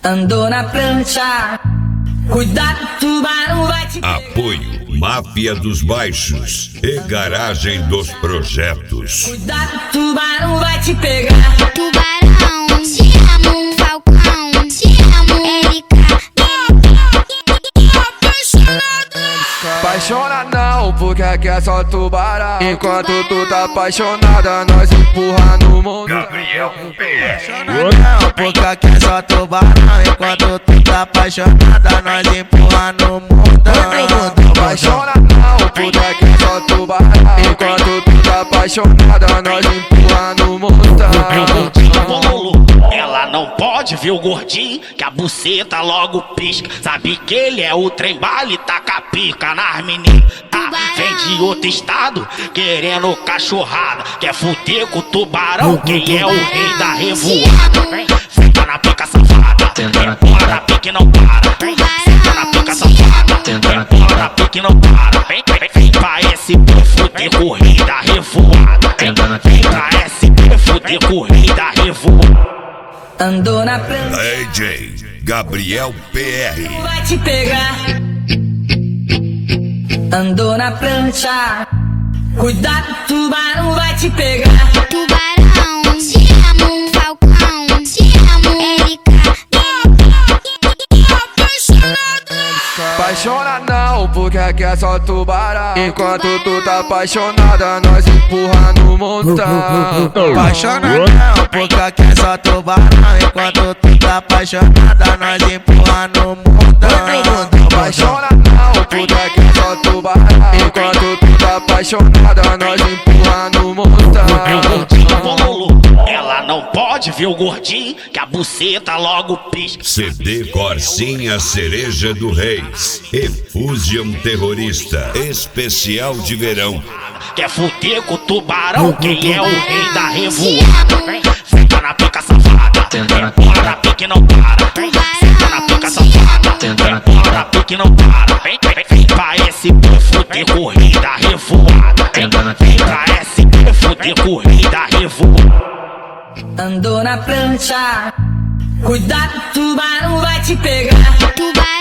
Andou na prancha, cuidado, tubarão vai te pegar. Apoio Máfia dos Baixos e Garagem dos Projetos. Cuidado, tubarão vai te pegar. Tubarão, te amo, Falcão, te amo, Erika. Apaixona não, porque aqui é só tubarão. Enquanto tu tá apaixonada, nós empurra no mundo. Gabriel Apaixona não, porque aqui é só tubarão. Enquanto tu tá apaixonada, nós empurra no mundo. Apaixona não, porque aqui é só tubarão. Enquanto tu tá apaixonada, nós empurra no mundo. Ela não pode ver o gordinho, que a buceta logo pisca. Sabe que ele é o trem bala e taca pica nas meninas. Vem de outro estado, querendo cachorrada. Quer fuder com o tubarão, quem é o rei da revoada. Senta na pica safada, empurra na pica e não para. Senta na pica safada, empurra na pica e não para. Vem pra SP fuder com o rei da revoada. Vem pra SP fuder com o rei da revoada. Andou na prancha, DJ Gabriel PR. vai te pegar. Andou na prancha, cuidado, tubarão vai te pegar. Tubarão, te amo, Falcão, te amo, Erika. Apaixona não, porque aqui é só tubarão. Enquanto tu tá apaixonada, nós empurra no montão. Apaixona não, porque aqui é só tubarão. Enquanto tu tá apaixonada, nós empurra no mundo. Apaixona não, porque aqui é só tubarão. Enquanto tu tá apaixonada, nós empurra no montão. Ela não pode ver o gordinho, que a buceta logo pisca. CD Corsinha Cereja do Reis. Efusion Terrorista. Especial de verão. Quer fuder com o tubarão, quem é o rei da revoada. Senta na pica safada, empurra na pica e não para. Senta na pica safada, empurra na pica e não para. Vem pra SP fuder com o rei da revoada. Vem pra SP fuder com o rei da revoada. Andou na prancha, cuidado, tubarão vai te pegar. Tubarão.